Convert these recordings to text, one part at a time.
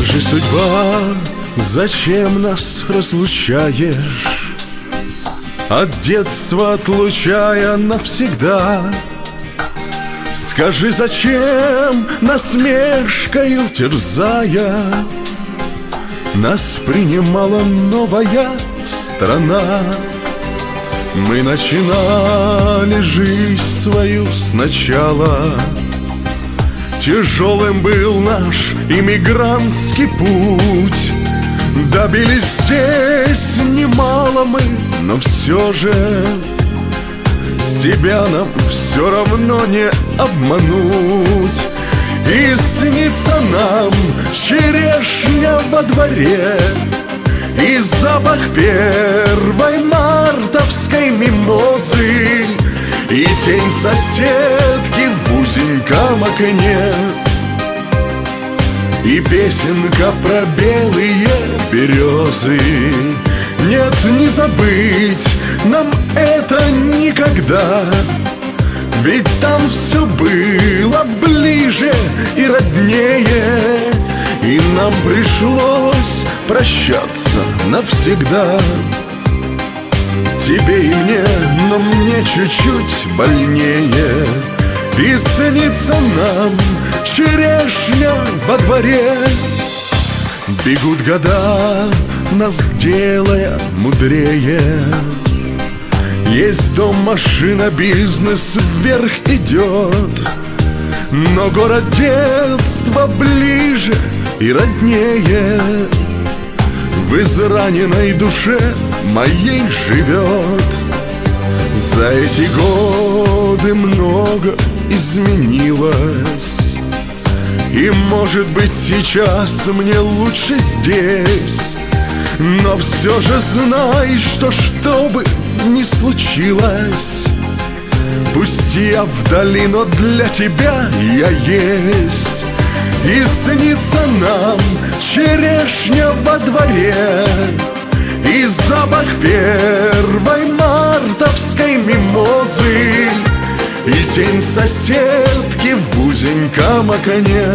Скажи, судьба, зачем нас разлучаешь, от детства отлучая навсегда? Скажи, зачем насмешкою терзая нас принимала новая страна? Мы начинали жизнь свою сначала, тяжелым был наш иммигрантский путь. Добились здесь немало мы, но все же себя нам все равно не обмануть. И снится нам черешня во дворе, и запах первой мартовской мимозы, и тень соседки в узеньком окне, и песенка про белые березы. Нет, не забыть нам это никогда, ведь там все было ближе и роднее, и нам пришлось прощаться навсегда. Тебе и мне, но мне чуть-чуть больнее, и снится нам черешня во дворе. Бегут года, нас делая мудрее. Есть дом, машина, бизнес вверх идет, но город детства ближе и роднее в израненной душе моей живет. За эти годы много изменилось, и, может быть, сейчас мне лучше здесь. Но все же знай, что бы ни случилось, пусть я вдали, но для тебя я есть. И снится нам черешня во дворе, и запах первой мартовской мимозы, и тень соседки в узеньком окне,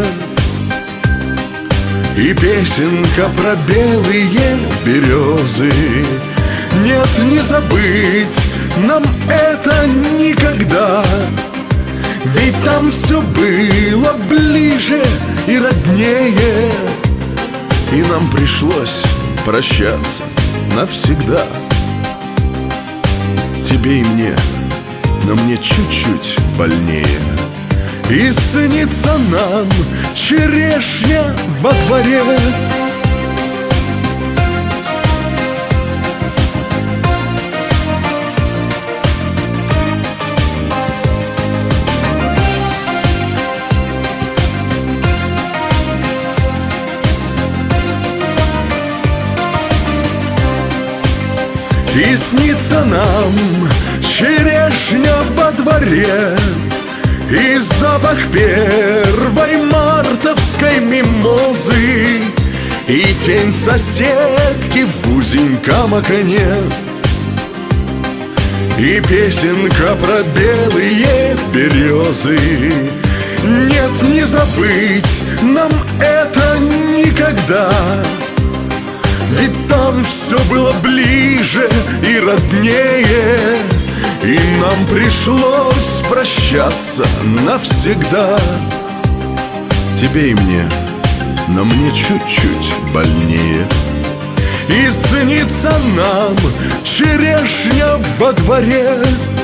и песенка про белые березы. Нет, не забыть нам это никогда, ведь там все было ближе и роднее, и нам пришлось прощаться навсегда. Тебе и мне, но мне чуть-чуть больнее, и снится нам черешня во дворе. И снится нам черешня во дворе, и запах первой мартовской мимозы, и тень соседки в узеньком окне, и песенка про белые березы. Нет, не забыть нам это никогда, ведь там все было ближе и роднее, и нам пришлось прощаться навсегда. Тебе и мне, но мне чуть-чуть больнее, и снится нам черешня во дворе.